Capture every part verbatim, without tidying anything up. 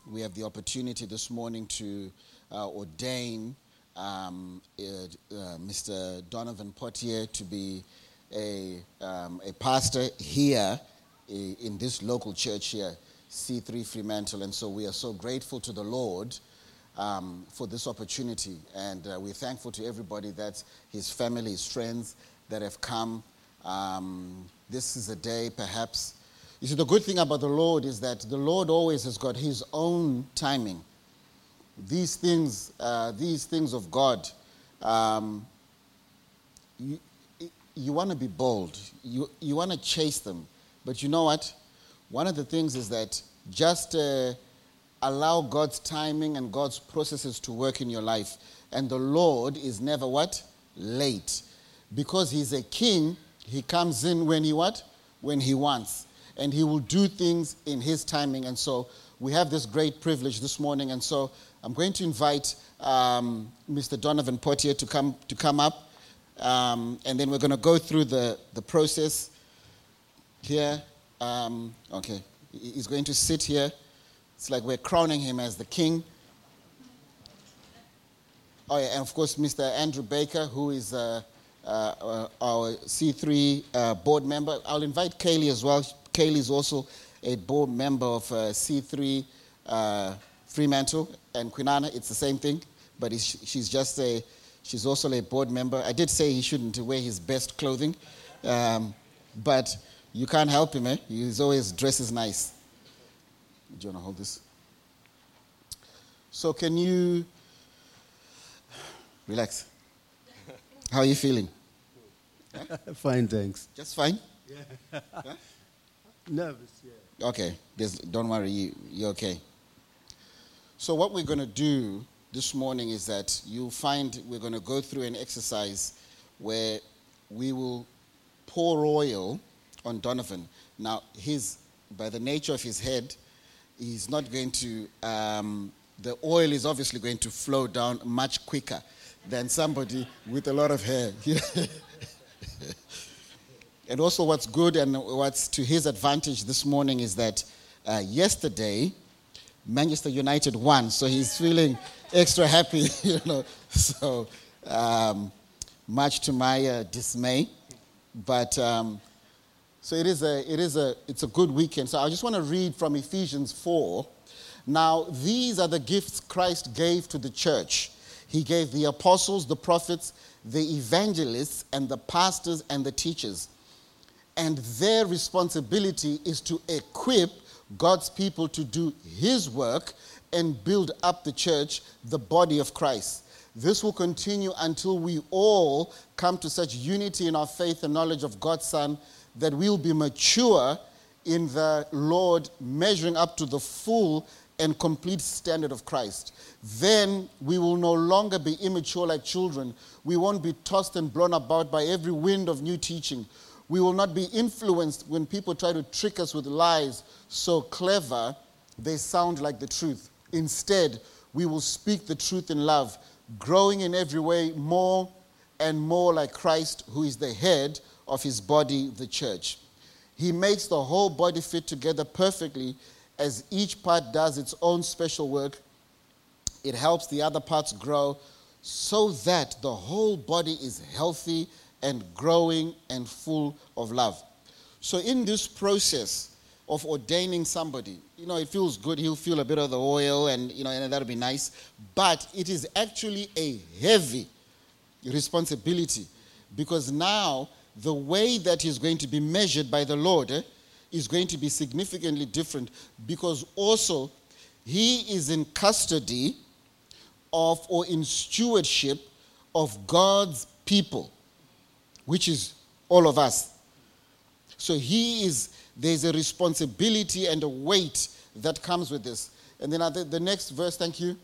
we have the opportunity this morning to uh, ordain um, uh, uh, Mister Donovan Potier to be a, um, a pastor here in this local church here, C three Fremantle. And so we are so grateful to the Lord um, for this opportunity. And uh, we're thankful to everybody, that his family, his friends that have come. Um, this is a day perhaps. You see, the good thing about the Lord is that the Lord always has got his own timing. These things, uh, these things of God, um, you, you want to be bold. You, you want to chase them. But you know what? One of the things is that just uh, allow God's timing and God's processes to work in your life. And the Lord is never what? Late. Because he's a king, he comes in when he what? When he wants. And he will do things in his timing. And so we have this great privilege this morning. And so I'm going to invite um, Mister Donovan Potier to come to come up. Um, and then we're going to go through the, the process here. Um, okay. He's going to sit here. It's like we're crowning him as the king. Oh, yeah, and of course, Mister Andrew Baker, who is uh, uh, our C three uh, board member. I'll invite Kaylee as well. Kaylee is also a board member of uh, C three uh, Fremantle, and Quinana, it's the same thing, but it's, she's just a, she's also a board member. I did say he shouldn't wear his best clothing, um, but you can't help him, eh? He's always dresses nice. Do you want to hold this? So can you relax? How are you feeling? Huh? Fine, thanks. Just fine? Yeah. Huh? Nervous, yeah. Okay, There's, don't worry, you, you're okay. So what we're going to do this morning is that you'll find we're going to go through an exercise where we will pour oil on Donovan. Now, his, by the nature of his head, he's not going to, um, the oil is obviously going to flow down much quicker than somebody with a lot of hair. And also what's good and what's to his advantage this morning is that uh, yesterday, Manchester United won, so he's feeling extra happy, you know. So um, much to my uh, dismay. But um, so it is a, it is a, it's a good weekend. So I just want to read from Ephesians four. Now, these are the gifts Christ gave to the church. He gave the apostles, the prophets, the evangelists, and the pastors and the teachers. And their responsibility is to equip God's people to do his work and build up the church, the body of Christ. This will continue until we all come to such unity in our faith and knowledge of God's Son that we'll be mature in the Lord, measuring up to the full and complete standard of Christ. Then we will no longer be immature like children. We won't be tossed and blown about by every wind of new teaching. We will not be influenced when people try to trick us with lies so clever they sound like the truth. Instead, we will speak the truth in love, growing in every way more and more like Christ, who is the head of his body, the church. He makes the whole body fit together perfectly as each part does its own special work. It helps the other parts grow so that the whole body is healthy and growing and full of love. So in this process of ordaining somebody, you know, it feels good. He'll feel a bit of the oil and, you know, and that'll be nice. But it is actually a heavy responsibility, because now the way that he's going to be measured by the Lord eh, is going to be significantly different, because also he is in custody of or in stewardship of God's people, which is all of us. So he is, there's a responsibility and a weight that comes with this. And then the, the next verse, thank you.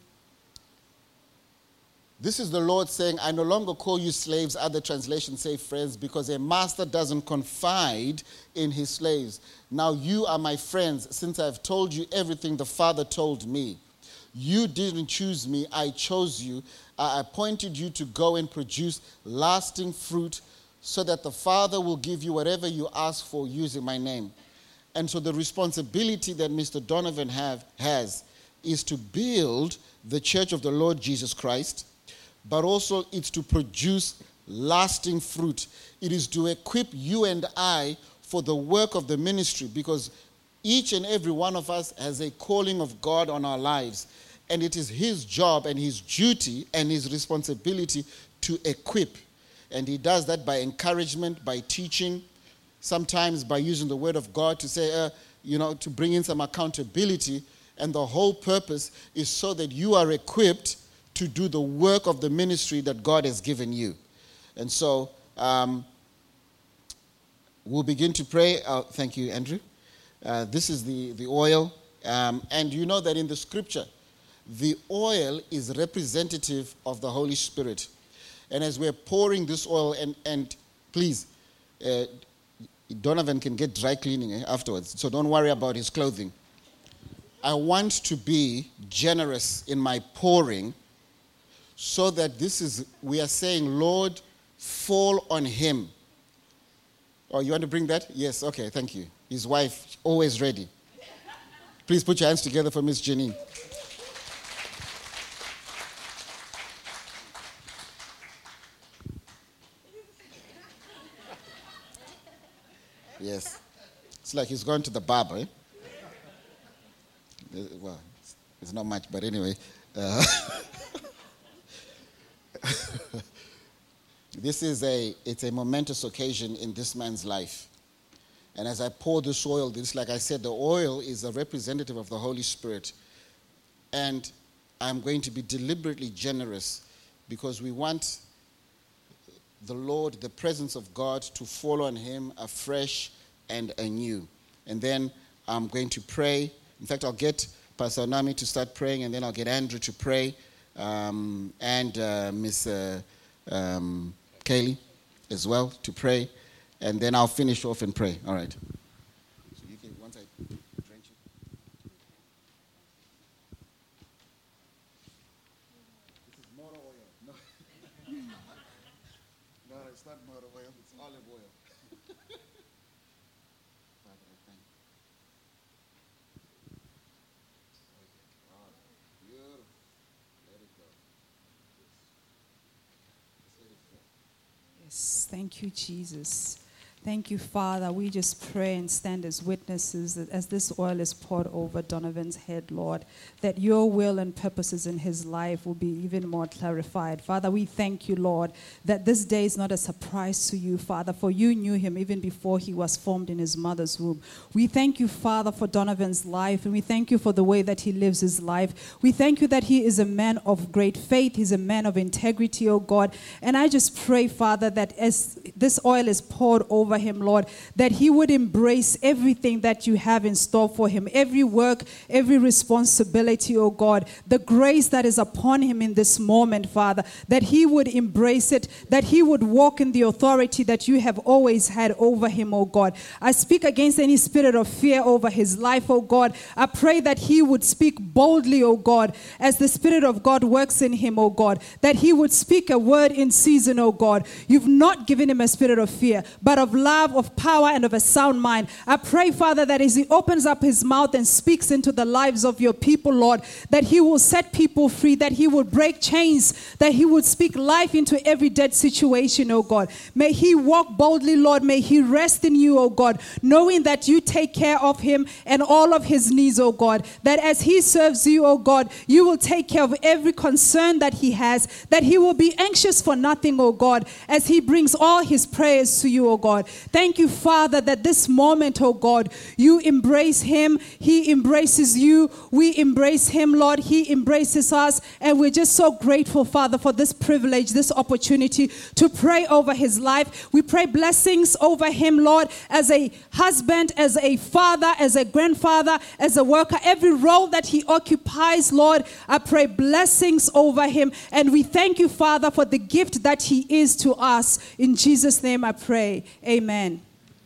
This is the Lord saying, I no longer call you slaves, other translations say friends, because a master doesn't confide in his slaves. Now you are my friends, since I've told you everything the Father told me. You didn't choose me, I chose you. I appointed you to go and produce lasting fruit, so that the Father will give you whatever you ask for using my name. And so the responsibility that Mister Donovan have, has is to build the church of the Lord Jesus Christ, but also it's to produce lasting fruit. It is to equip you and I for the work of the ministry, because each and every one of us has a calling of God on our lives, and it is his job and his duty and his responsibility to equip. And he does that by encouragement, by teaching, sometimes by using the word of God to say, uh, you know, to bring in some accountability. And the whole purpose is so that you are equipped to do the work of the ministry that God has given you. And so um, we'll begin to pray. Uh, thank you, Andrew. Uh, this is the, the oil. Um, and you know that in the scripture, the oil is representative of the Holy Spirit. And as we're pouring this oil, and, and please, uh, Donovan can get dry cleaning eh, afterwards, so don't worry about his clothing. I want to be generous in my pouring, so that this is, we are saying, Lord, fall on him. Oh, you want to bring that? Yes, okay, thank you. His wife, always ready. Please put your hands together for Miss Janine. Yes. It's like he's gone to the barber. Eh? Well, it's not much, but anyway. Uh, this is a, it's a momentous occasion in this man's life. And as I pour this oil, this, like I said, the oil is a representative of the Holy Spirit. And I'm going to be deliberately generous because we want the Lord, the presence of God, to fall on him afresh and anew. And then I'm going to pray. In fact, I'll get Pastor Nami to start praying, and then I'll get Andrew to pray, um, and uh, Miss Uh, um, Kaylee as well to pray. And then I'll finish off and pray. All right. So you can, once I drench it. This is motor oil. No. No, it's not motor oil. It's olive oil. Father, I thank you. Wow. Beautiful. Let it go. Just let it go. Yes, thank you, Jesus. Thank you, Father. We just pray and stand as witnesses that as this oil is poured over Donovan's head, Lord, that your will and purposes in his life will be even more clarified. Father, we thank you, Lord, that this day is not a surprise to you, Father, for you knew him even before he was formed in his mother's womb. We thank you, Father, for Donovan's life, and we thank you for the way that he lives his life. We thank you that he is a man of great faith. He's a man of integrity, oh God. And I just pray, Father, that as this oil is poured over him, Lord, that he would embrace everything that you have in store for him, every work, every responsibility, oh God, the grace that is upon him in this moment, Father, that he would embrace it, that he would walk in the authority that you have always had over him, oh God. I speak against any spirit of fear over his life, oh God. I pray that he would speak boldly, oh God, as the Spirit of God works in him, oh God, that he would speak a word in season, oh God. You've not given him a spirit of fear, but of love, of power, and of a sound mind. I pray, Father, that as he opens up his mouth and speaks into the lives of your people, Lord, that he will set people free, that he would break chains, that he would speak life into every dead situation, oh God. May he walk boldly, Lord. May he rest in you, oh God, knowing that you take care of him and all of his needs, oh God, that as he serves you, oh God, you will take care of every concern that he has, that he will be anxious for nothing, oh God, as he brings all his prayers to you, oh God. Thank you, Father, that this moment, oh God, you embrace him, he embraces you, we embrace him, Lord, he embraces us, and we're just so grateful, Father, for this privilege, this opportunity to pray over his life. We pray blessings over him, Lord, as a husband, as a father, as a grandfather, as a worker, every role that he occupies, Lord, I pray blessings over him, and we thank you, Father, for the gift that he is to us. In Jesus' name I pray. Amen.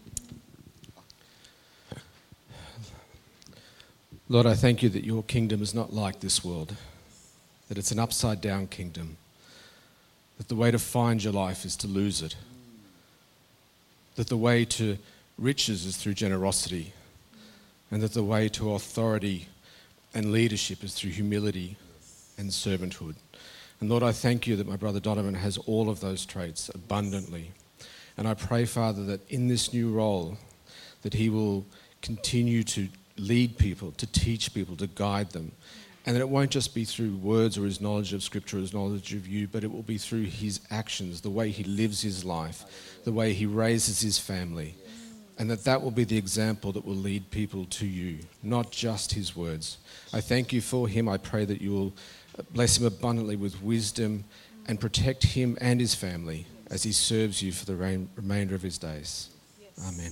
Lord, I thank you that your kingdom is not like this world, that it's an upside-down kingdom, that the way to find your life is to lose it, that the way to riches is through generosity, and that the way to authority and leadership is through humility and servanthood. And Lord, I thank you that my brother Donovan has all of those traits abundantly. And I pray, Father, that in this new role, that he will continue to lead people, to teach people, to guide them. And that it won't just be through words or his knowledge of Scripture or his knowledge of you, but it will be through his actions, the way he lives his life, the way he raises his family. And that that will be the example that will lead people to you, not just his words. I thank you for him. I pray that you will bless him abundantly with wisdom and protect him and his family as he serves you for the reign, remainder of his days. Yes. Amen.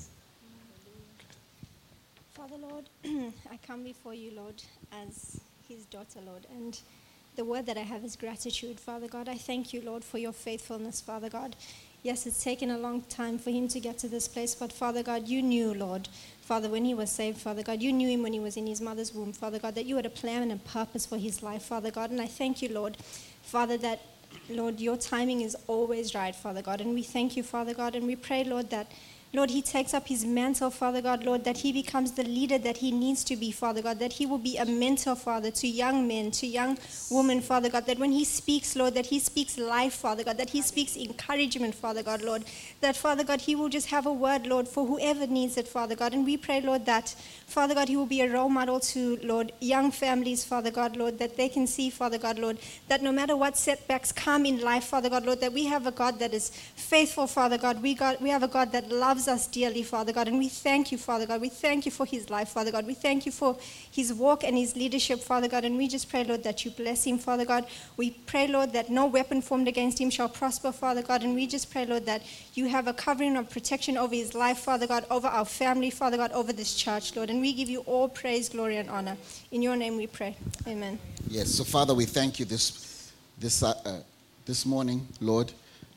Father, Lord, I come before you, Lord, as his daughter, Lord, and the word that I have is gratitude, Father God. I thank you, Lord, for your faithfulness, Father God. Yes, it's taken a long time for him to get to this place, but Father God, you knew, Lord, Father, when he was saved, Father God, you knew him when he was in his mother's womb, Father God, that you had a plan and a purpose for his life, Father God, and I thank you, Lord, Father, that, Lord, your timing is always right, Father God, and we thank you, Father God, and we pray, Lord, that Lord, he takes up his mantle, Father God, Lord, that he becomes the leader that he needs to be, Father God, that he will be a mentor, Father, to young men, to young women, Father God, that when he speaks, Lord, that he speaks life, Father God, that he speaks encouragement, Father God, Lord, that, Father God, he will just have a word, Lord, for whoever needs it, Father God, and we pray, Lord, that, Father God, he will be a role model to, Lord, young families, Father God, Lord, that they can see, Father God, Lord, that no matter what setbacks come in life, Father God, Lord, that we have a God that is faithful, Father God, we, got, we have a God that loves us dearly, Father God, and we thank you, Father God. We thank you for his life, Father God. We thank you for his walk and his leadership, Father God, and we just pray, Lord, that you bless him, Father God. We pray, Lord, that no weapon formed against him shall prosper, Father God, and we just pray, Lord, that you have a covering of protection over his life, Father God, over our family, Father God, over this church, Lord, and we give you all praise, glory, and honor. In your name we pray. Amen. Yes, so Father, we thank you this, this, uh, uh, this morning, Lord,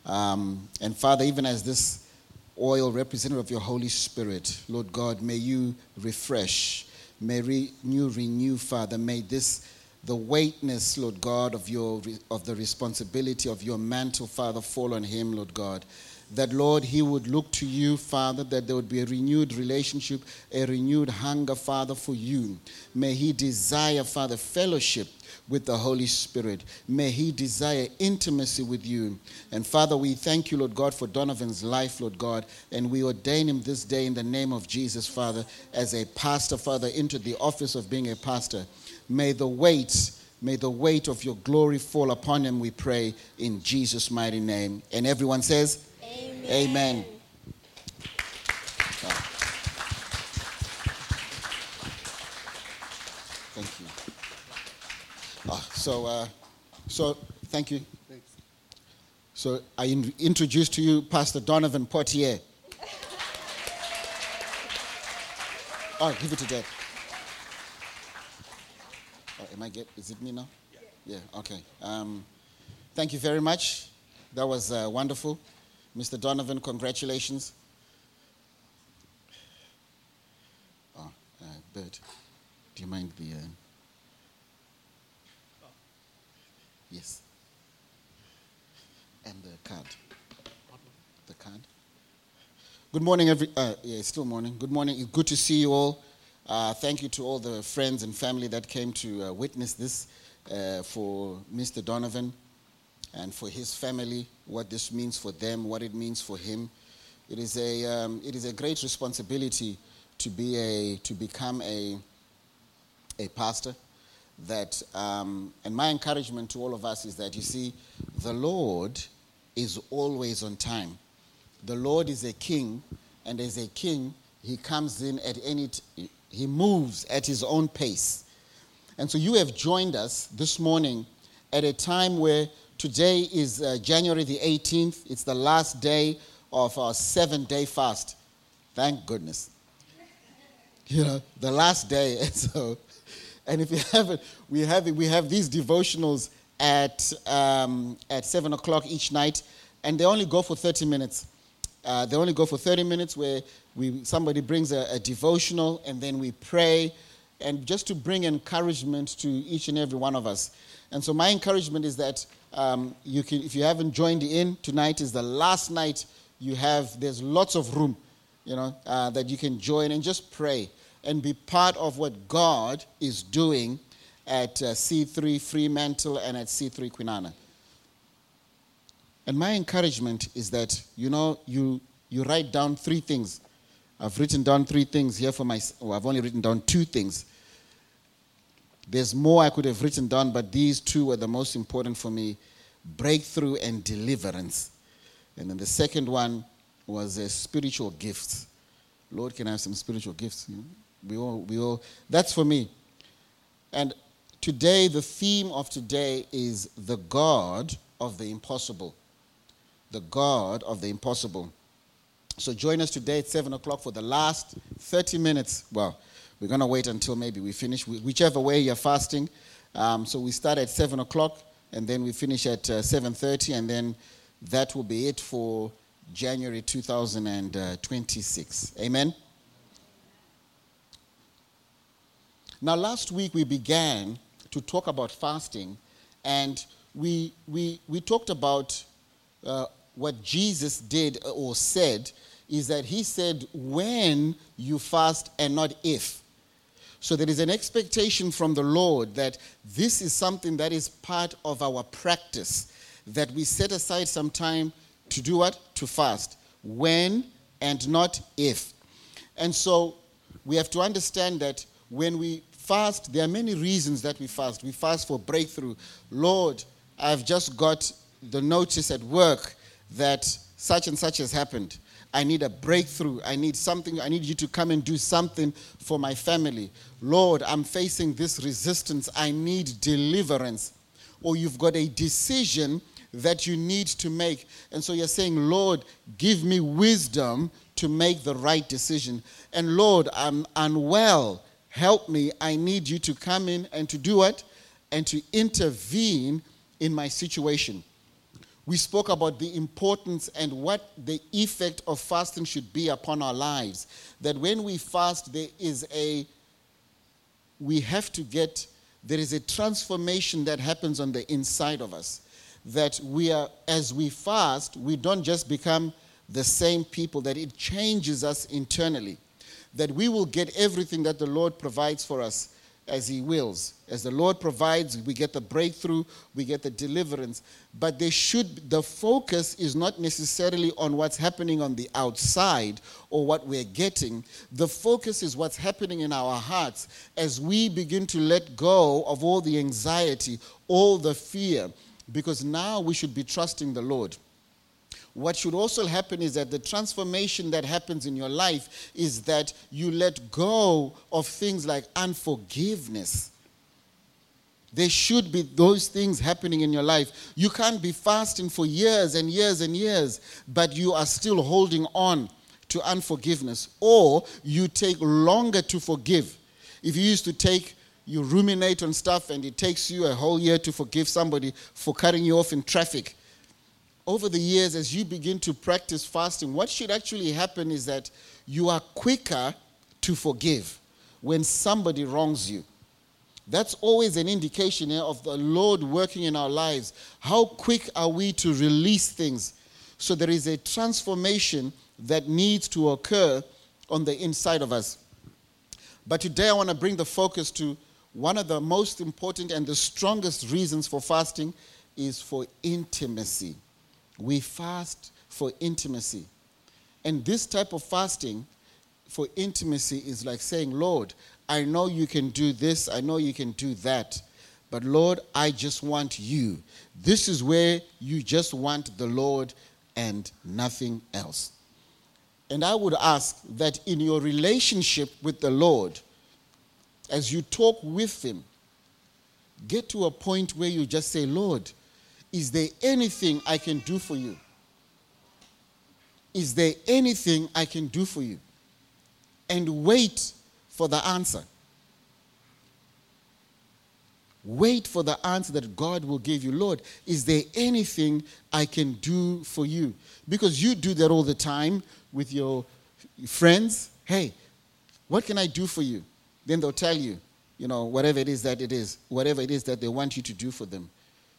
um, and Father, even as this oil representative of your Holy Spirit, Lord God, may you refresh, may renew, renew, Father, may this, the weightness, Lord God, of your of the responsibility of your mantle, Father, fall on him, Lord God. That, Lord, he would look to you, Father, that there would be a renewed relationship, a renewed hunger, Father, for you. May he desire, Father, fellowship with the Holy Spirit. May he desire intimacy with you. And Father, we thank you, Lord God, for Donovan's life, Lord God, and we ordain him this day in the name of Jesus, Father, as a pastor, Father, into the office of being a pastor. May the weight, may the weight of your glory fall upon him, we pray, in Jesus' mighty name. And everyone says, Amen. Amen. Oh. Thank you. Oh, so, uh, so thank you. Thanks. So I in- introduce to you Pastor Donovan Portier. Oh, give it to Dad. Oh, am I get? Is it me now? Yeah. Yeah. Okay. Um, thank you very much. That was uh, wonderful, Mister Donovan. Congratulations. Oh, uh, Bert, do you mind the? Uh, Yes. And the card. The card. Good morning, every. Uh, yeah, it's still morning. Good morning. It's good to see you all. Uh, thank you to all the friends and family that came to uh, witness this uh, for Mister Donovan and for his family. What this means for them, what it means for him. It is a um, it is a great responsibility to be a to become a a pastor. That um, and my encouragement to all of us is that, you see, the Lord is always on time. The Lord is a king, and as a king, he comes in at any t- he moves at his own pace. And so you have joined us this morning at a time where today is uh, January the eighteenth. It's the last day of our seven-day fast. Thank goodness. You know, the last day. And so And if you haven't, we have we have these devotionals at um, at seven o'clock each night, and they only go for thirty minutes. Uh, they only go for thirty minutes, where we somebody brings a, a devotional, and then we pray, and just to bring encouragement to each and every one of us. And so my encouragement is that um, you can, if you haven't joined in, tonight is the last night you have. There's lots of room, you know, uh, that you can join and just pray and be part of what God is doing at uh, C three Fremantle and at C three Kwinana. And my encouragement is that, you know, you, you write down three things. I've written down three things here for my, well, I've only written down two things. There's more I could have written down, but these two were the most important for me: breakthrough and deliverance. And then the second one was uh, spiritual gifts. Lord, can I have some spiritual gifts? You know? We all, we all, that's for me. And today, the theme of today is the God of the impossible. The God of the impossible. So join us today at seven o'clock for the last thirty minutes. Well, we're going to wait until maybe we finish, whichever way you're fasting. Um, so we start at seven o'clock, and then we finish at uh, seven thirty, and then that will be it for January two thousand twenty-six. Amen? Now, last week we began to talk about fasting, and we, we, we talked about uh, what Jesus did or said, is that he said when you fast and not if. So there is an expectation from the Lord that this is something that is part of our practice, that we set aside some time to do what? To fast. When and not if. And so we have to understand that when we fast, there are many reasons that we fast. We fast for breakthrough. Lord, I've just got the notice at work that such and such has happened. I need a breakthrough. I need something. I need you to come and do something for my family. Lord, I'm facing this resistance. I need deliverance. Or you've got a decision that you need to make. And so you're saying, Lord, give me wisdom to make the right decision. And Lord, I'm unwell. Help me. I need you to come in and to do what? And to intervene in my situation. We spoke about the importance and what the effect of fasting should be upon our lives. That when we fast, there is a, we have to get, there is a transformation that happens on the inside of us. That we are, as we fast, we don't just become the same people, that it changes us internally. That we will get everything that the Lord provides for us as he wills. As the Lord provides, we get the breakthrough, we get the deliverance. But they should, the focus is not necessarily on what's happening on the outside or what we're getting. The focus is what's happening in our hearts as we begin to let go of all the anxiety, all the fear, because now we should be trusting the Lord. What should also happen is that the transformation that happens in your life is that you let go of things like unforgiveness. There should be those things happening in your life. You can't be fasting for years and years and years, but you are still holding on to unforgiveness. Or you take longer to forgive. If you used to take, you ruminate on stuff and it takes you a whole year to forgive somebody for cutting you off in traffic. Over the years, as you begin to practice fasting, what should actually happen is that you are quicker to forgive when somebody wrongs you. That's always an indication eh, of the Lord working in our lives. How quick are we to release things? So there is a transformation that needs to occur on the inside of us. But today I want to bring the focus to one of the most important and the strongest reasons for fasting is for intimacy. We fast for intimacy. And this type of fasting for intimacy is like saying, Lord, I know you can do this, I know you can do that, but Lord, I just want you. This is where you just want the Lord and nothing else. And I would ask that in your relationship with the Lord, as you talk with him, get to a point where you just say, Lord, is there anything I can do for you? Is there anything I can do for you? And wait for the answer. Wait for the answer that God will give you. Lord, is there anything I can do for you? Because you do that all the time with your friends. Hey, what can I do for you? Then they'll tell you, you know, whatever it is that it is, whatever it is that they want you to do for them.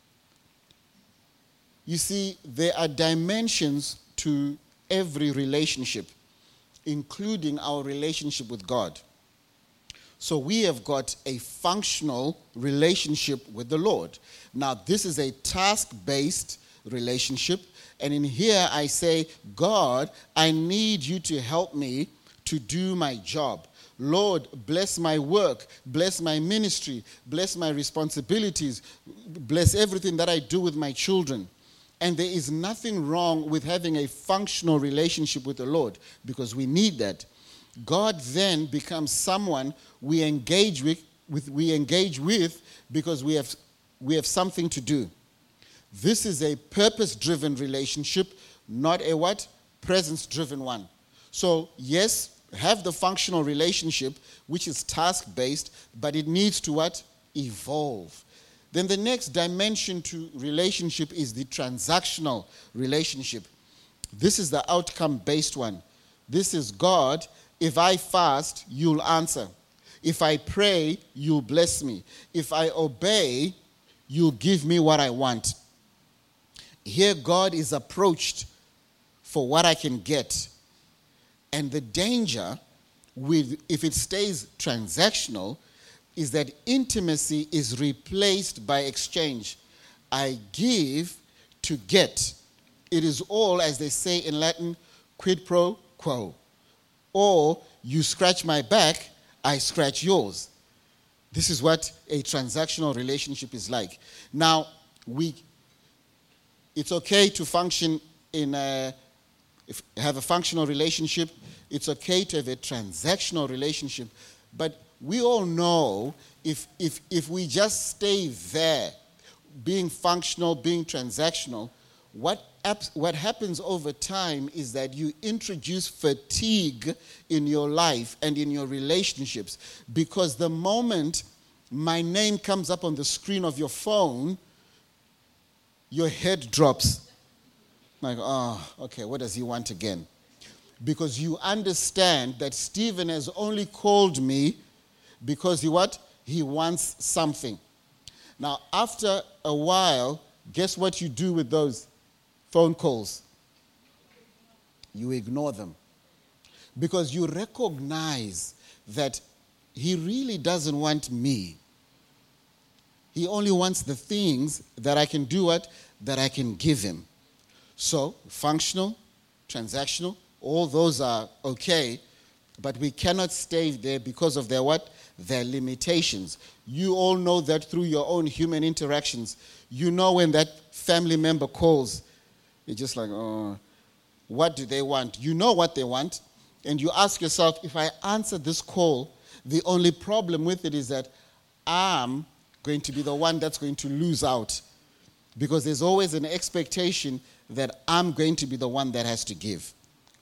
You see, there are dimensions to every relationship, including our relationship with God. So we have got a functional relationship with the Lord. Now, this is a task-based relationship. And in here I say, God, I need you to help me to do my job. Lord, bless my work, bless my ministry, bless my responsibilities, bless everything that I do with my children. And there is nothing wrong with having a functional relationship with the Lord, because we need that. God then becomes someone we engage with, with we engage with because we have we have something to do. This is a purpose-driven relationship, not a what? Presence-driven one. So, yes, have the functional relationship, which is task-based, but it needs to what? Evolve. Then the next dimension to relationship is the transactional relationship. This is the outcome-based one. This is God, if I fast, you'll answer. If I pray, you'll bless me. If I obey, you'll give me what I want. Here God is approached for what I can get. And the danger with if it stays transactional is that intimacy is replaced by exchange. I give to get. It is all, as they say in Latin, quid pro quo. Or you scratch my back, I scratch yours. This is what a transactional relationship is like. Now, we, it's okay to function in a, if, have a functional relationship. It's okay to have a transactional relationship. But we all know if, if, if we just stay there, being functional, being transactional, what, what happens over time is that you introduce fatigue in your life and in your relationships. Because the moment my name comes up on the screen of your phone, your head drops. Like, oh, okay, what does he want again? Because you understand that Stephen has only called me because he what? He wants something. Now, after a while, guess what you do with those phone calls? You ignore them. Because you recognize that he really doesn't want me. He only wants the things that I can do what? That I can give him. So, functional, transactional, all those are okay, but we cannot stay there because of their what? Their limitations. You all know that through your own human interactions. You know when that family member calls, you're just like, oh, what do they want? You know what they want, and you ask yourself, if I answer this call, the only problem with it is that I'm going to be the one that's going to lose out, because there's always an expectation that I'm going to be the one that has to give.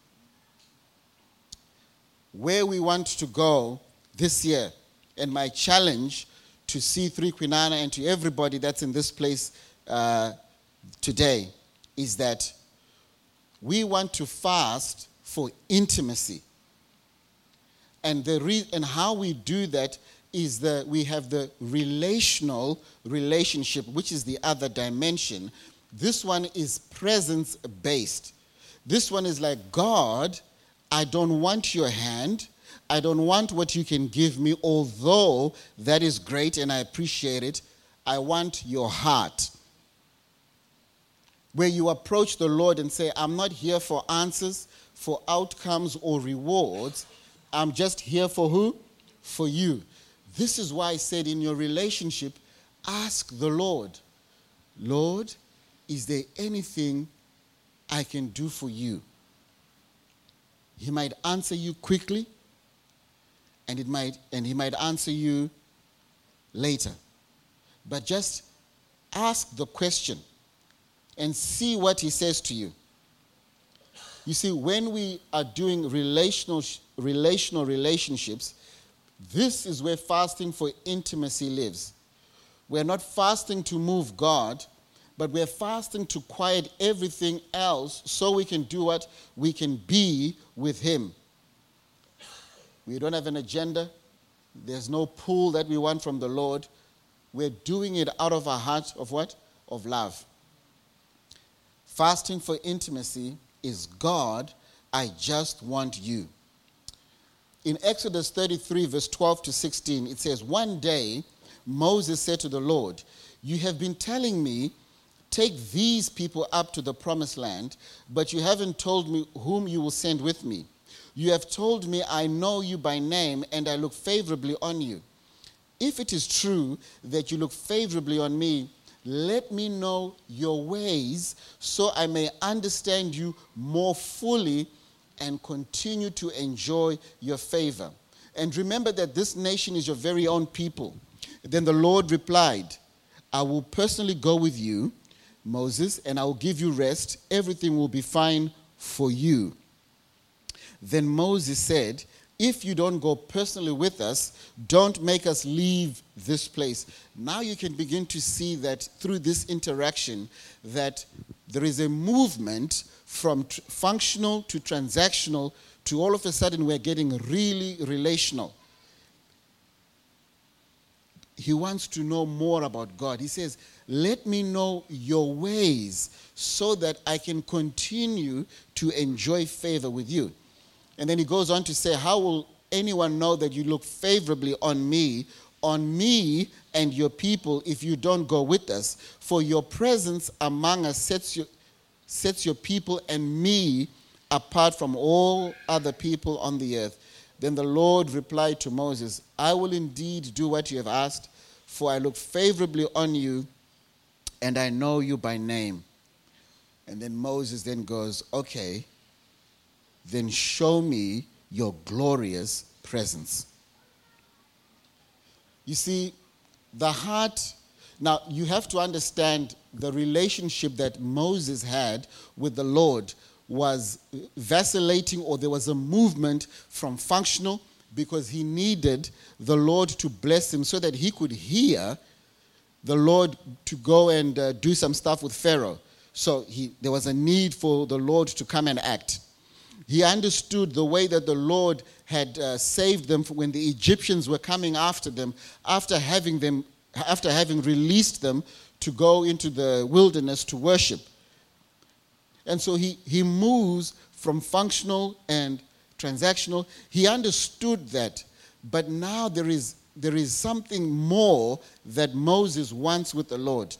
Where we want to go this year, and my challenge to C three Kwinana and to everybody that's in this place uh, today, is that we want to fast for intimacy. And the re- and how we do that is that we have the relational relationship, which is the other dimension. This one is presence-based. This one is like, God, I don't want your hand. I don't want what you can give me, although that is great and I appreciate it. I want your heart. Where you approach the Lord and say, I'm not here for answers, for outcomes or rewards. I'm just here for who? For you. This is why I said in your relationship, ask the Lord, Lord, is there anything I can do for you? He might answer you quickly, and it might, and he might answer you later. But just ask the question and see what he says to you. You see, when we are doing relational, relational relationships, this is where fasting for intimacy lives. We're not fasting to move God, but we're fasting to quiet everything else so we can do what? We can be with him. We don't have an agenda. There's no pull that we want from the Lord. We're doing it out of our heart of what? Of love. Fasting for intimacy is, God, I just want you. In Exodus thirty-three, verse twelve to sixteen, it says, "One day Moses said to the Lord, 'You have been telling me, take these people up to the promised land, but you haven't told me whom you will send with me. You have told me I know you by name and I look favorably on you. If it is true that you look favorably on me, let me know your ways so I may understand you more fully and continue to enjoy your favor. And remember that this nation is your very own people.' Then the Lord replied, 'I will personally go with you, Moses, and I will give you rest. Everything will be fine for you.' Then Moses said, 'If you don't go personally with us, don't make us leave this place.'" Now you can begin to see that through this interaction that there is a movement from tr- functional to transactional to all of a sudden we're getting really relational. He wants to know more about God. He says, "Let me know your ways so that I can continue to enjoy favor with you." And then he goes on to say, "How will anyone know that you look favorably on me, on me and your people if you don't go with us? For your presence among us sets your, sets your people and me apart from all other people on the earth." Then the Lord replied to Moses, "I will indeed do what you have asked, for I look favorably on you and I know you by name." And then Moses then goes, "Okay, then show me your glorious presence." You see, the heart, now you have to understand the relationship that Moses had with the Lord was vacillating, or there was a movement from functional, because he needed the Lord to bless him so that he could hear the Lord to go and uh, do some stuff with Pharaoh. So he, there was a need for the Lord to come and act. He understood the way that the Lord had uh, saved them when the Egyptians were coming after them, after having them, after having released them to go into the wilderness to worship. And so he, he moves from functional and transactional. He understood that, but now there is there is something more that Moses wants with the Lord.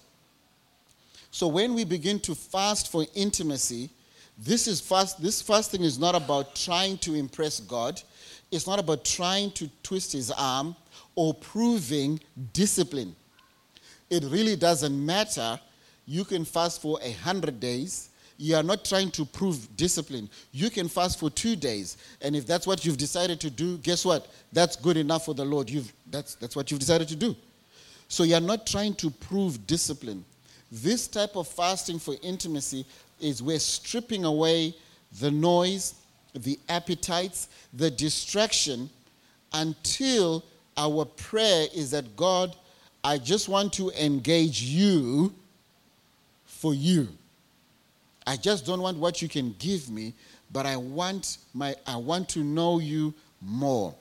So when we begin to fast for intimacy, this is fast. This fasting is not about trying to impress God. It's not about trying to twist his arm or proving discipline. It really doesn't matter. You can fast for a hundred days. You are not trying to prove discipline. You can fast for two days. And if that's what you've decided to do, guess what? That's good enough for the Lord. You've, that's, that's what you've decided to do. So you're not trying to prove discipline. This type of fasting for intimacy is we're stripping away the noise, the appetites, the distraction, until our prayer is that, God, I just want to engage you for you. I just don't want what you can give me, but I want my I want to know you more.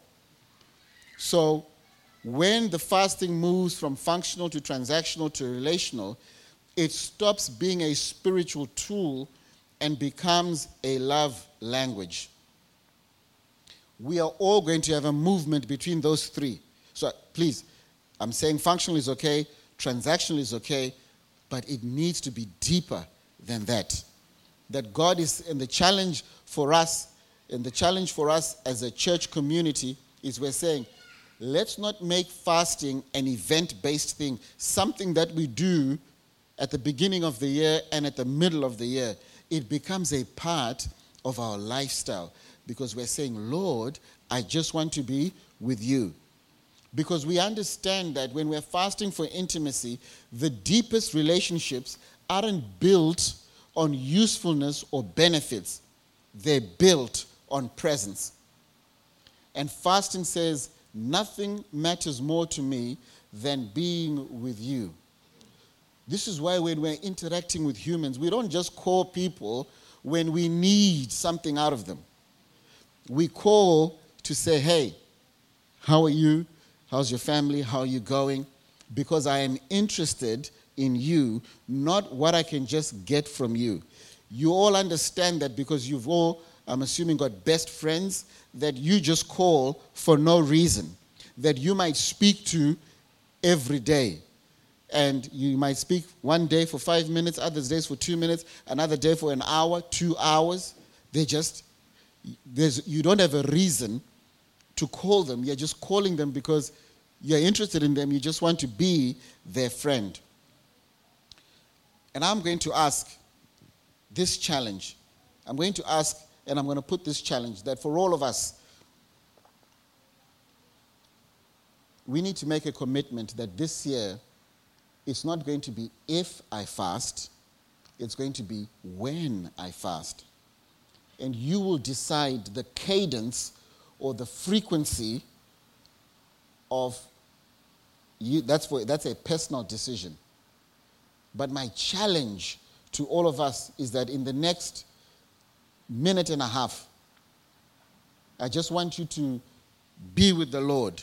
So when the fasting moves from functional to transactional to relational, it stops being a spiritual tool and becomes a love language. We are all going to have a movement between those three. So please, I'm saying functional is okay, transactional is okay, but it needs to be deeper than that. That God is, and the challenge for us, and the challenge for us as a church community is we're saying, let's not make fasting an event-based thing, something that we do at the beginning of the year and at the middle of the year. It becomes a part of our lifestyle because we're saying, Lord, I just want to be with you. Because we understand that when we're fasting for intimacy, the deepest relationships aren't built on usefulness or benefits. They're built on presence. And fasting says, nothing matters more to me than being with you. This is why when we're interacting with humans, we don't just call people when we need something out of them. We call to say, hey, how are you? How's your family? How are you going? Because I am interested in you, not what I can just get from you. You all understand that because you've all I'm assuming got best friends that you just call for no reason, that you might speak to every day. And you might speak one day for five minutes, other days for two minutes, another day for an hour, two hours. They just, there's, you don't have a reason to call them. You're just calling them because you're interested in them. You just want to be their friend. And I'm going to ask this challenge. I'm going to ask, and I'm going to put this challenge, that for all of us, we need to make a commitment that this year, it's not going to be if I fast, it's going to be when I fast. And you will decide the cadence or the frequency of you. That's, for, that's a personal decision. But my challenge to all of us is that in the next minute and a half, I just want you to be with the Lord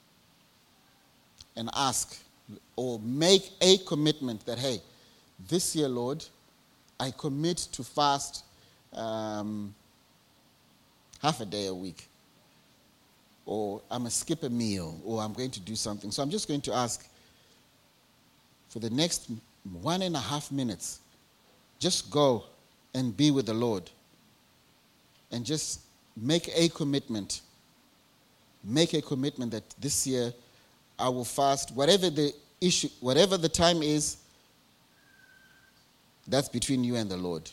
and ask or make a commitment that, hey, this year, Lord, I commit to fast um, half a day a week. Or I'm going to skip a meal, or I'm going to do something. So I'm just going to ask for the next one and a half minutes, just go and be with the Lord. And just make a commitment. Make a commitment that this year I will fast. Whatever the issue, whatever the time is, that's between you and the Lord.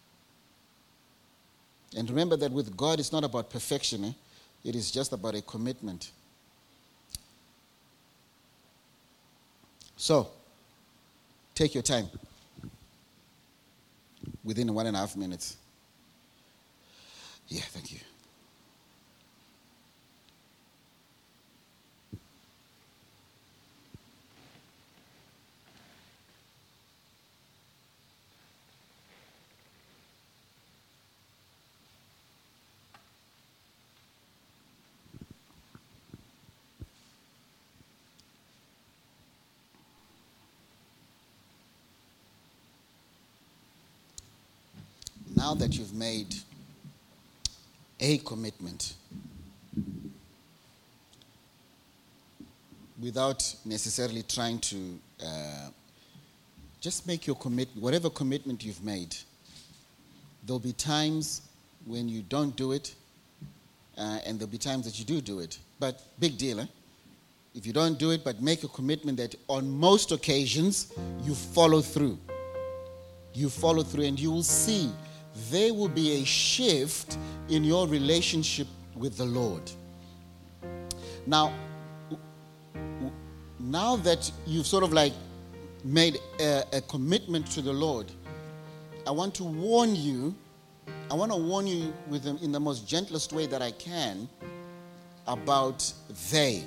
And remember that with God, it's not about perfection. Eh? It is just about a commitment. So, take your time. Within one and a half minutes. Yeah, thank you. Now that you've made a commitment, without necessarily trying to uh, just make your commitment, whatever commitment you've made, there'll be times when you don't do it, uh, and there'll be times that you do do it. But big deal, eh? If you don't do it, but make a commitment that on most occasions you follow through. You follow through, and you will see there will be a shift in your relationship with the Lord. Now, now that you've sort of like made a, a commitment to the Lord, I want to warn you, I want to warn you with them in the most gentlest way that I can about they.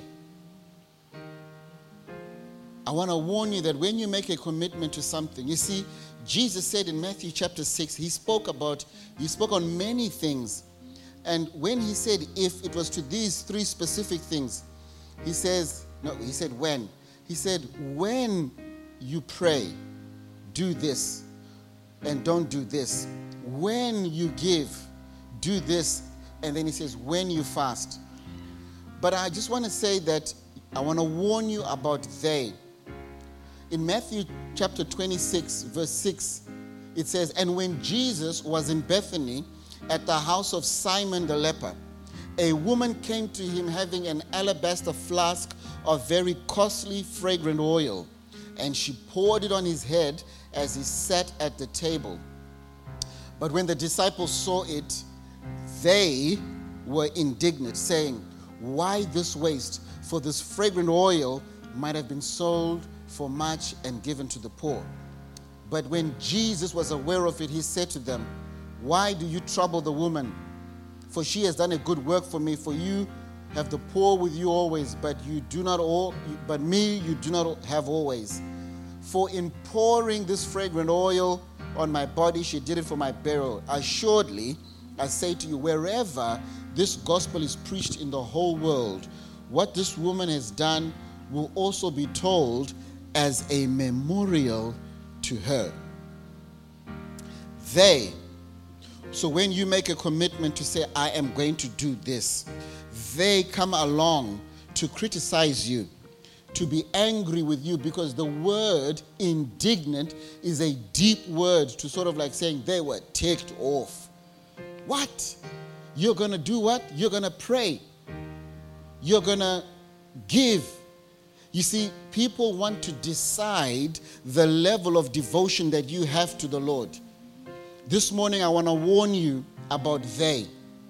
I want to warn you that when you make a commitment to something, you see, Jesus said in Matthew chapter six, he spoke about, he spoke on many things. And when he said if, it was to these three specific things. He says, no, he said when. He said, when you pray, do this and don't do this. When you give, do this. And then he says, when you fast. But I just want to say that I want to warn you about they. In Matthew chapter twenty-six, verse six, it says, and when Jesus was in Bethany at the house of Simon the leper, a woman came to him having an alabaster flask of very costly fragrant oil, and she poured it on his head as he sat at the table. But when the disciples saw it, they were indignant, saying, why this waste? For this fragrant oil might have been sold for much and given to the poor. But when Jesus was aware of it, he said to them, why do you trouble the woman? For she has done a good work for me. For you have the poor with you always, but you do not all, but me you do not have always. For in pouring this fragrant oil on my body, she did it for my burial. Assuredly, I say to you, wherever this gospel is preached in the whole world, what this woman has done will also be told as a memorial to her. They So when you make a commitment to say, I am going to do this, they come along to criticize you, to be angry with you, because the word indignant is a deep word to sort of like saying they were ticked off. What? You're going to do what? You're going to pray. You're going to give. You see, people want to decide the level of devotion that you have to the Lord. This morning, I want to warn you about they.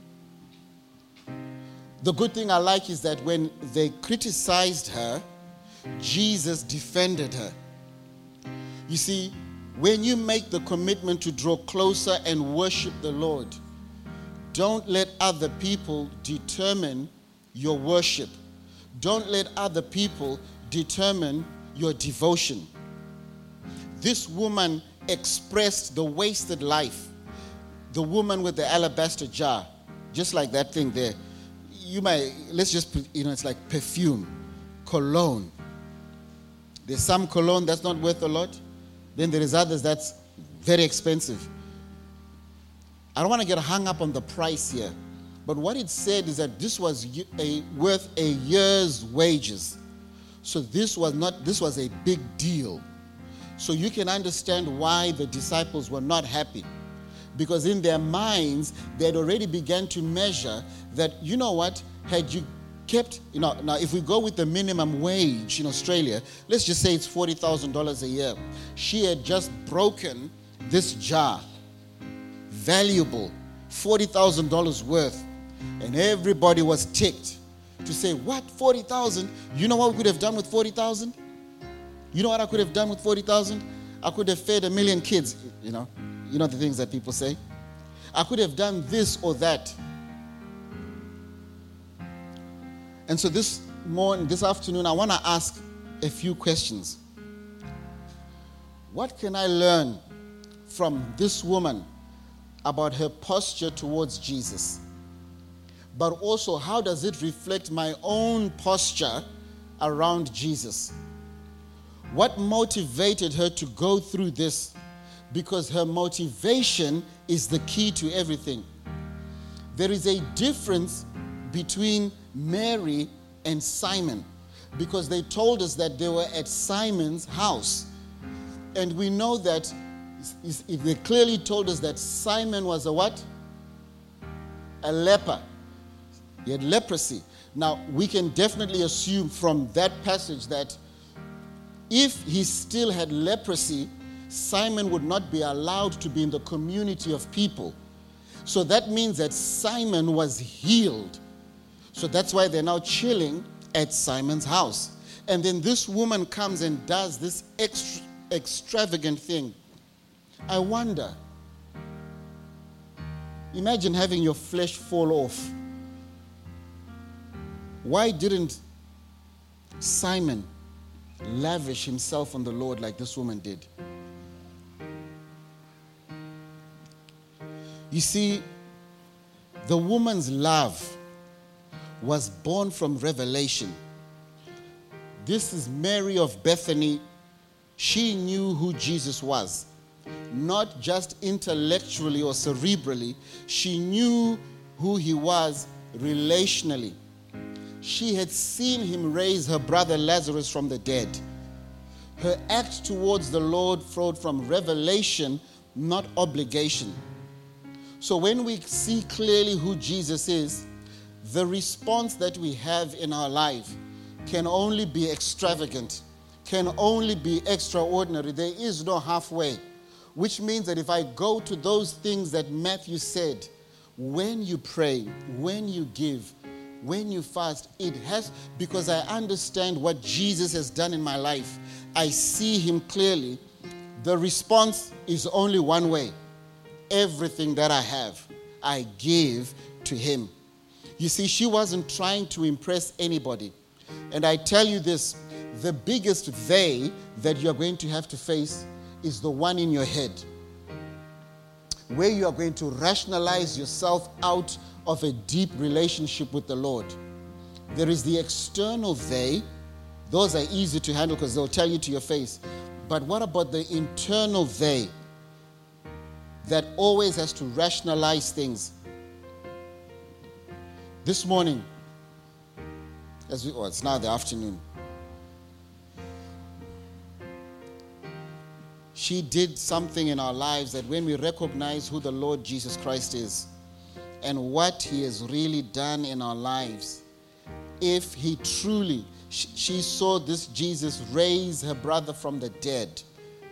The good thing I like is that when they criticized her, Jesus defended her. You see, when you make the commitment to draw closer and worship the Lord, don't let other people determine your worship. Don't let other people determine your devotion. This woman expressed the wasted life. The woman with the alabaster jar, just like that thing there. You might, let's just put, you know, it's like perfume, cologne. There's some cologne that's not worth a lot. Then there is others that's very expensive. I don't want to get hung up on the price here. But what it said is that this was a, worth a year's wages. So this was not, this was a big deal. So you can understand why the disciples were not happy. Because in their minds, they had already begun to measure that, you know what, had you kept, you know, now if we go with the minimum wage in Australia, let's just say it's forty thousand dollars a year. She had just broken this jar, valuable, forty thousand dollars worth. And everybody was ticked to say, what, forty thousand dollars? You know what we could have done with forty thousand dollars? You know what I could have done with forty thousand dollars? I could have fed a million kids, you know. You know the things that people say. I could have done this or that. And so this morning, this afternoon, I want to ask a few questions. What can I learn from this woman about her posture towards Jesus? But also, how does it reflect my own posture around Jesus? What motivated her to go through this? Because her motivation is the key to everything. There is a difference between Mary and Simon, because they told us that they were at Simon's house. And we know that they clearly told us that Simon was a what? A leper. He had leprosy. Now, we can definitely assume from that passage that if he still had leprosy, Simon would not be allowed to be in the community of people. So that means that Simon was healed. So that's why they're now chilling at Simon's house. And then this woman comes and does this extra, extravagant thing. I wonder, imagine having your flesh fall off. Why didn't Simon lavish himself on the Lord like this woman did? You see, the woman's love was born from revelation. This is Mary of Bethany. She knew who Jesus was, not just intellectually or cerebrally. She knew who he was relationally. She had seen him raise her brother Lazarus from the dead. Her act towards the Lord flowed from revelation, not obligation. So when we see clearly who Jesus is, the response that we have in our life can only be extravagant, can only be extraordinary. There is no halfway, which means that if I go to those things that Matthew said, when you pray, when you give, when you fast, it has, because I understand what Jesus has done in my life. I see him clearly. The response is only one way. Everything that I have, I give to him. You see, she wasn't trying to impress anybody. And I tell you this, the biggest they that you're going to have to face is the one in your head, where you are going to rationalize yourself out of a deep relationship with the Lord. There is the external they. Those are easy to handle because they'll tell you to your face. But what about the internal they? that always has to rationalize things. This morning, as we, oh, it's now the afternoon, she did something in our lives that when we recognize who the Lord Jesus Christ is and what he has really done in our lives, if he truly, she, she saw this Jesus raise her brother from the dead.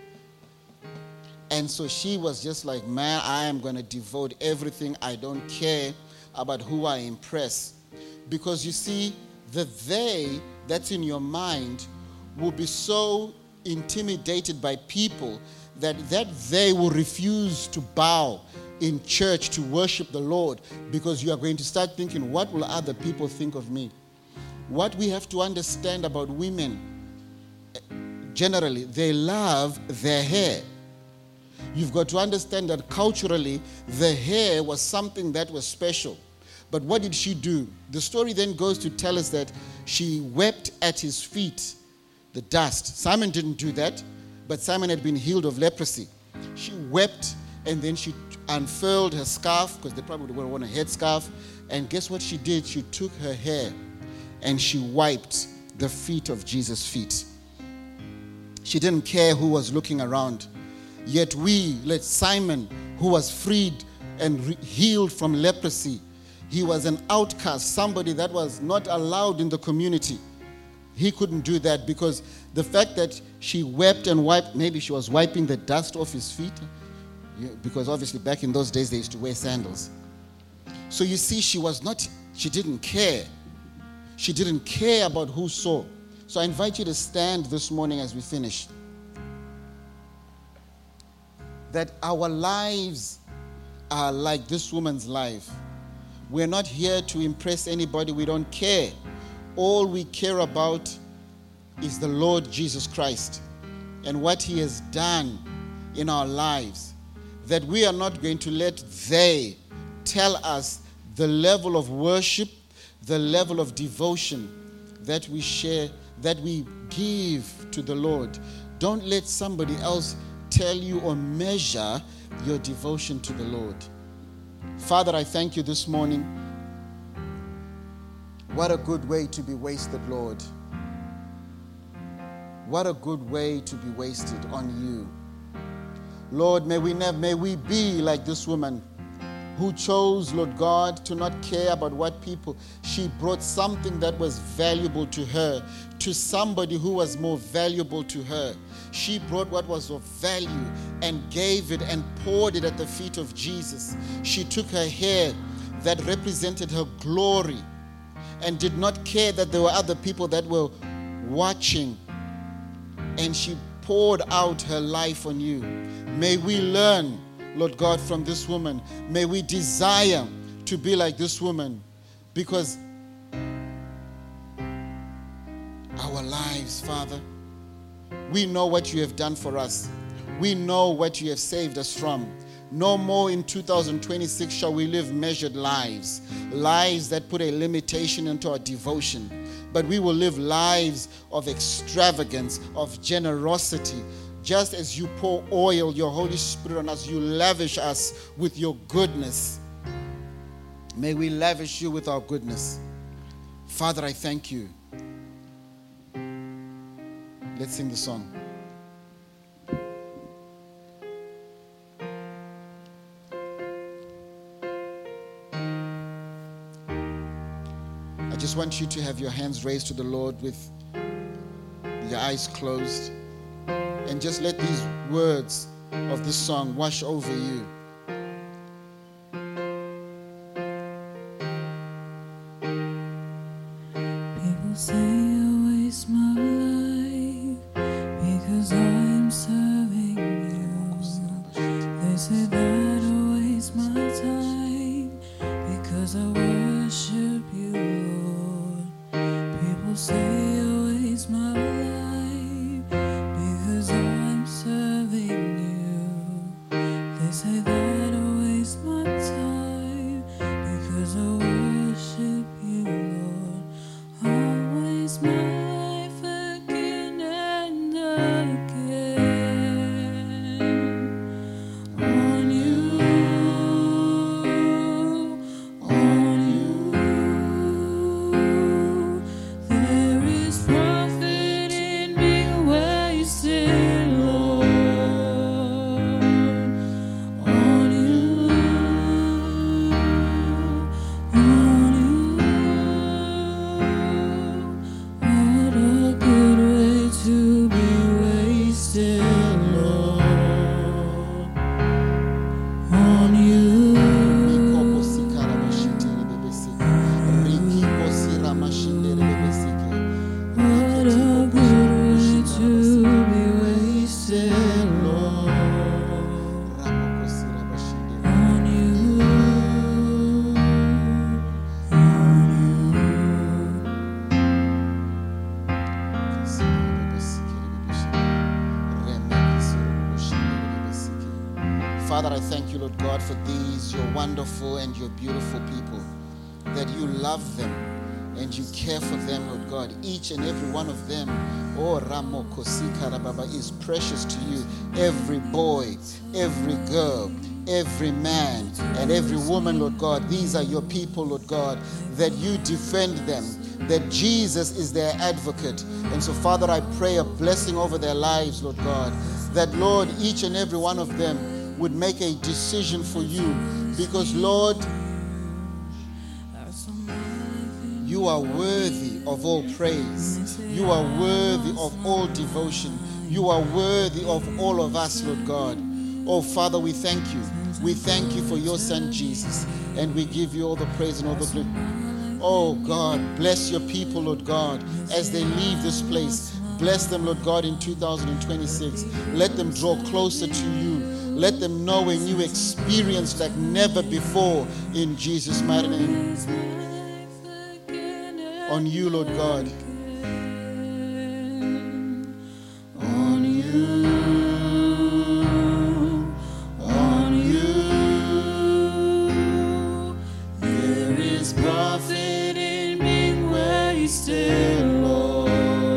And so she was just like, man, I am going to devote everything. I don't care about who I impress. Because you see, the they that's in your mind will be so intimidated by people that that they will refuse to bow in church to worship the Lord, because you are going to start thinking, what will other people think of me? What we have to understand about women, generally, they love their hair. You've got to understand that culturally, the hair was something that was special. But what did she do? The story then goes to tell us that she wept at his feet, the dust. Simon didn't do that, but Simon had been healed of leprosy. She wept, and then she unfurled her scarf, because they probably would want a headscarf. And guess what she did? She took her hair and she wiped the feet of Jesus' feet. She didn't care who was looking around. Yet we, like Simon, who was freed and re- healed from leprosy, he was an outcast, somebody that was not allowed in the community. He couldn't do that because the fact that she wept and wiped, maybe she was wiping the dust off his feet, because obviously back in those days they used to wear sandals. So you see, she was not, she didn't care. She didn't care about who saw. So I invite you to stand this morning as we finish. That our lives are like this woman's life. We're not here to impress anybody. We don't care. All we care about is the Lord Jesus Christ and what he has done in our lives. That we are not going to let they tell us the level of worship, the level of devotion that we share, that we give to the Lord. Don't let somebody else tell you or measure your devotion to the Lord. Father, I thank you this morning. What a good way to be wasted, Lord. What a good way to be wasted on you. Lord, may we never, may we be like this woman who chose, Lord God, to not care about what people, she brought something that was valuable to her to somebody who was more valuable to her. She brought what was of value and gave it and poured it at the feet of Jesus. She took her hair that represented her glory and did not care that there were other people that were watching, and she poured out her life on you. May we learn, Lord God, from this woman. May we desire to be like this woman, because our lives, Father, we know what you have done for us. We know what you have saved us from. No more in two thousand twenty-six shall we live measured lives, lives that put a limitation into our devotion. But we will live lives of extravagance, of generosity. Just as you pour oil, your Holy Spirit on us, you lavish us with your goodness. May we lavish you with our goodness. Father, I thank you. Let's sing the song. I just want you to have your hands raised to the Lord with your eyes closed, and just let these words of this song wash over you. People say I waste my life because I'm serving you. They say that I waste my time because I worship you, Lord. People say I waste my life because I'm serving you. They say that Father, I thank you, Lord God, for these, your wonderful and your beautiful people, that you love them and you care for them, Lord God. Each and every one of them, oh, Ramo Kosika Rababa, is precious to you. Every boy, every girl, every man, and every woman, Lord God, these are your people, Lord God, that you defend them, that Jesus is their advocate. And so, Father, I pray a blessing over their lives, Lord God, that, Lord, each and every one of them would make a decision for you, because, Lord, you are worthy of all praise. You are worthy of all devotion. You are worthy of all of us, Lord God. Oh, Father, we thank you. We thank you for your Son, Jesus, and we give you all the praise and all the glory. Oh, God, bless your people, Lord God, as they leave this place. Bless them, Lord God, in two thousand twenty-six. Let them draw closer to you. Let them know a new experience like never before, in Jesus' mighty name. On you, Lord God. On you. On you. There is profit in being wasted, Lord.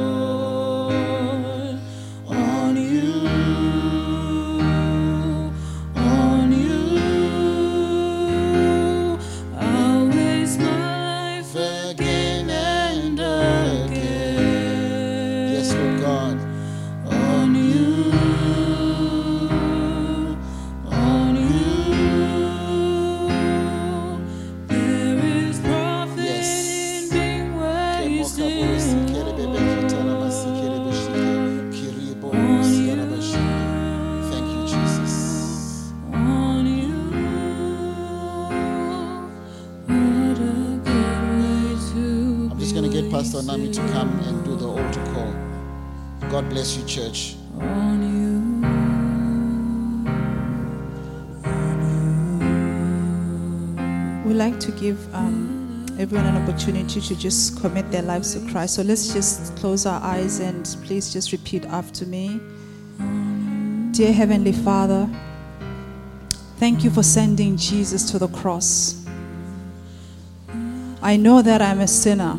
On you. On you. I'll waste my life again. Yes, Lord God. On you, on you, there is profit in being wasted. Thank you, Jesus. On you, what a good way to I'm just going to get Pastor Anami to come and do the altar call. God bless you, church. On you. We like to give um, everyone an opportunity to just commit their lives to Christ. So let's just close our eyes and please just repeat after me. Dear Heavenly Father, thank you for sending Jesus to the cross. I know that I'm a sinner.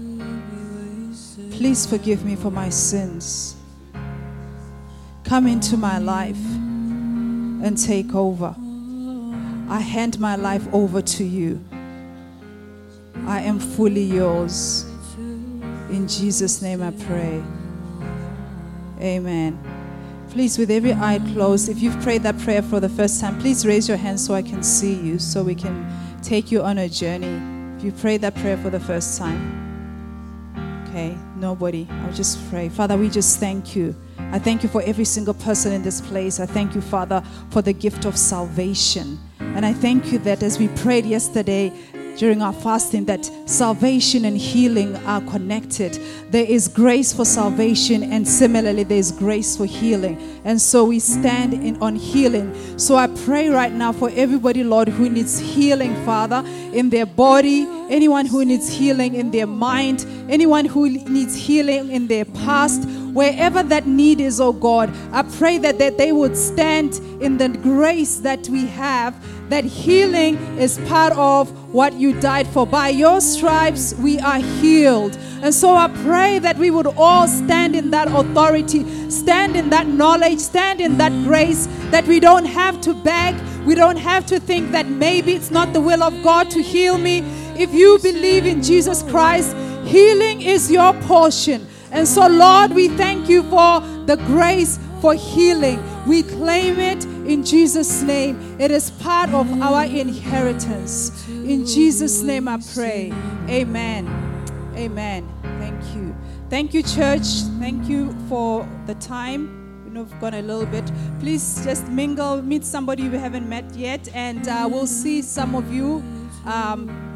Please forgive me for my sins. Come into my life and take over. I hand my life over to you. I am fully yours. In Jesus' name I pray. Amen. Please, with every eye closed, if you've prayed that prayer for the first time, please raise your hand so I can see you, so we can take you on a journey. If you prayed that prayer for the first time. Okay, nobody. I'll just pray. Father, we just thank you. I thank you for every single person in this place. I thank you, Father, for the gift of salvation. And I thank you that as we prayed yesterday during our fasting, that salvation and healing are connected. There is grace for salvation, and similarly there is grace for healing. And so we stand in on healing. So I pray right now for everybody, Lord, who needs healing, Father, in their body, anyone who needs healing in their mind, anyone who needs healing in their past, wherever that need is, oh God, I pray that, that they would stand in the grace that we have, that healing is part of what you died for. By your stripes, we are healed. And so I pray that we would all stand in that authority, stand in that knowledge, stand in that grace, that we don't have to beg, we don't have to think that maybe it's not the will of God to heal me. If you believe in Jesus Christ, healing is your portion. And so, Lord, we thank you for the grace for healing. We claim it in Jesus' name. It is part of our inheritance. In Jesus' name I pray. Amen. Amen. Thank you. Thank you, church. Thank you for the time. We know we've gone a little bit. Please just mingle, meet somebody we haven't met yet, and uh, we'll see some of you. Um,